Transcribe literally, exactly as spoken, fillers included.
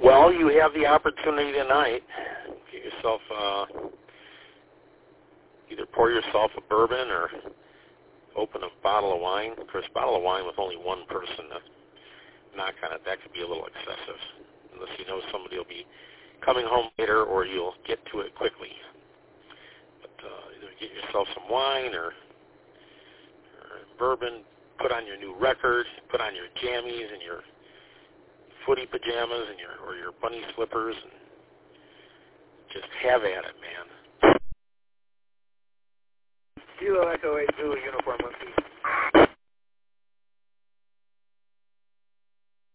Well, you have the opportunity tonight. Get yourself, uh, either pour yourself a bourbon or open a bottle of wine. Of course, a bottle of wine with only one person to knock on it, that could be a little excessive, unless you know somebody will be coming home later or you'll get to it quickly. But uh, either get yourself some wine or, or bourbon, put on your new record, put on your jammies and your footy pajamas and your or your bunny slippers, and just have at it, man. Kilo Echo eight two, uniform one piece.